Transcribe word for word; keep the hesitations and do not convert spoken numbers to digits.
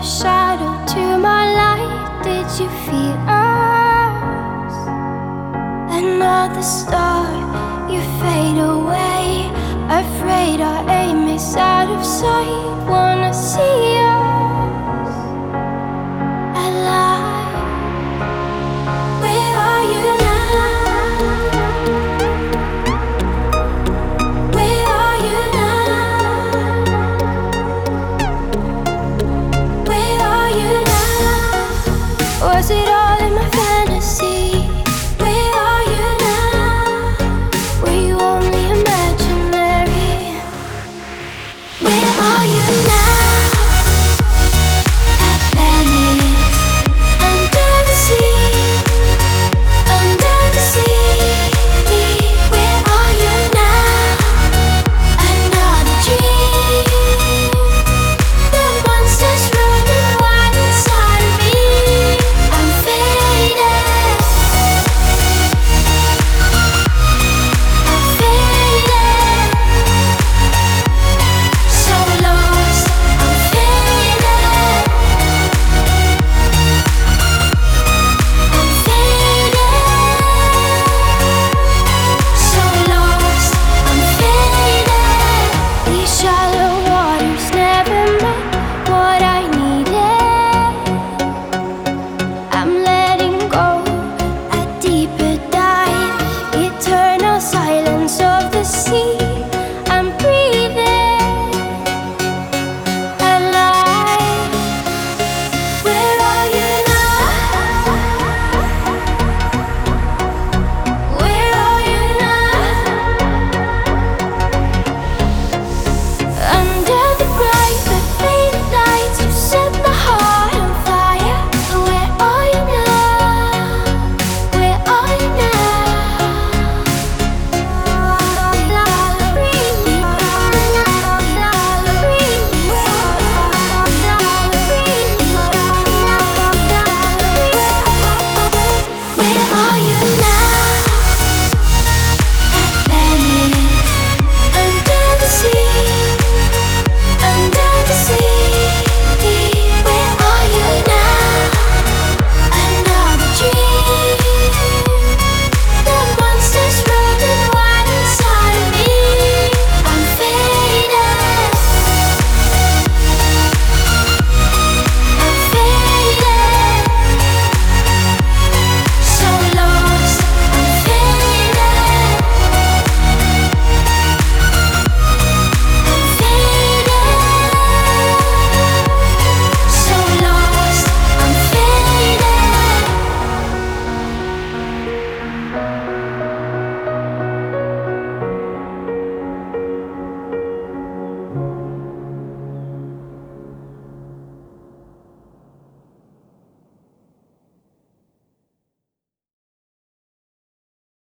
shadow to my light. Did you feel us? Another star, you fade away. Afraid our aim is out of sight. Wanna see us alive. Where are you now? Where are you now? Where are you now? Was it all in my fantasy?